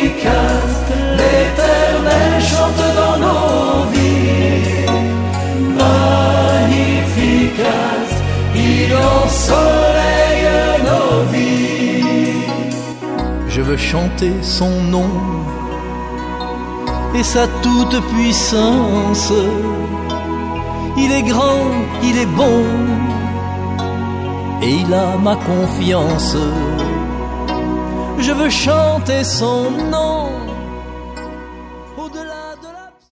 l'Éternel chante dans nos vies. Magnificat, il ensoleille nos vies. Je veux chanter son nom et sa toute puissance. Il est grand, il est bon, et il a ma confiance. Je veux chanter son nom